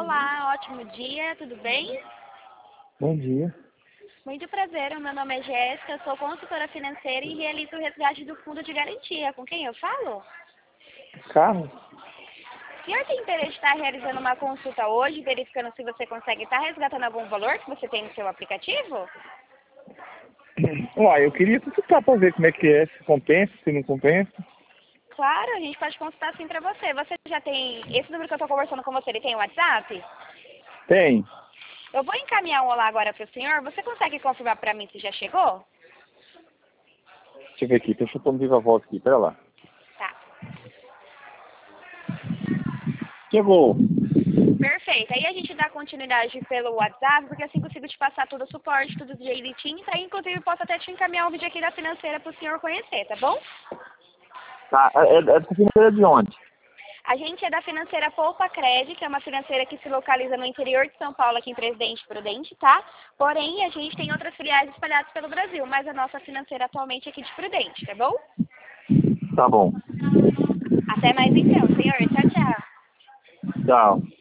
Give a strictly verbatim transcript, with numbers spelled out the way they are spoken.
Olá, ótimo dia, tudo bem? Bom dia. Muito prazer, o meu nome é Jéssica, sou consultora financeira e realizo o resgate do fundo de garantia. Com quem eu falo? Carlos? O senhor tem interesse de estar realizando uma consulta hoje, verificando se você consegue estar resgatando algum valor que você tem no seu aplicativo? Uai, eu queria consultar para ver como é que é, se compensa, se não compensa. Claro, a gente pode consultar sim para você. Você já tem, esse número que eu estou conversando com você, ele tem WhatsApp? Tem. Eu vou encaminhar um olá agora para o senhor. Você consegue confirmar para mim se já chegou? Deixa eu ver aqui, deixa eu pôr no viva voz aqui, pera lá. Tá. Chegou. Perfeito. Aí a gente dá continuidade pelo WhatsApp, porque assim consigo te passar todo o suporte, tudo direitinho. Tá? Inclusive, posso até te encaminhar um vídeo aqui da financeira para o senhor conhecer, tá bom? Tá, é, é da financeira de onde? A gente é da financeira Poupa Cred, que é uma financeira que se localiza no interior de São Paulo, aqui em Presidente Prudente, tá? Porém, a gente tem outras filiais espalhadas pelo Brasil, mas a nossa financeira atualmente é aqui de Prudente, tá bom? Tá bom. Até mais então, senhor. Tchau, tchau. Tchau.